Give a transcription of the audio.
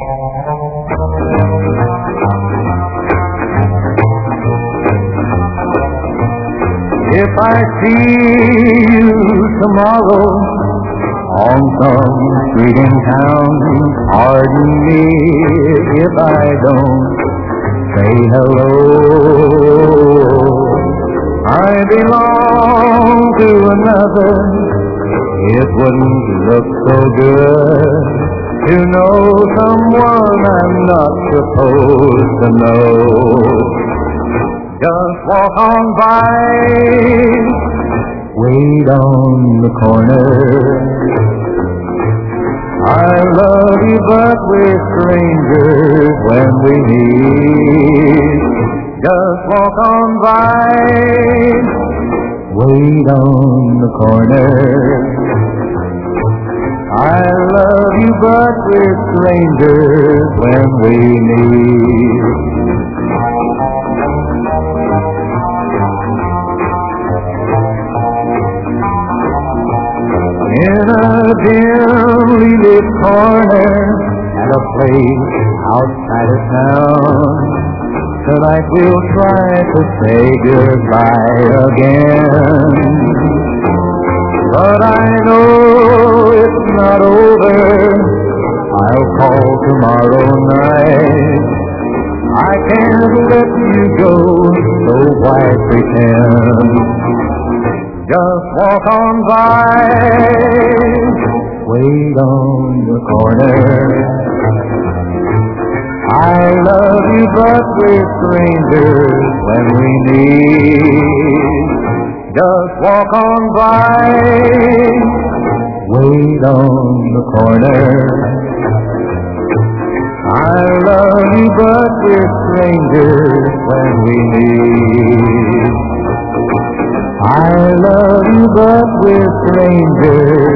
If I see you tomorrow on some street in town, pardon me if I don't say hello. I belong to another. It wouldn't look so good to know someone I'm not supposed to know. Just walk on by, wait on the corner. I love you, but we're strangers when we meet. Just walk on by, wait on the corner. I love you, but we're strangers when we meet. In a dimly lit corner at a place outside of town, tonight we'll try to say goodbye again. But I know it's not over. I'll call tomorrow night. I can't let you go, so why pretend? Just walk on by, wait on the corner. I love you, but we're strangers when we meet. Just walk on by, wait on the corner. I love you, but we're strangers when we meet. I love you, but we're strangers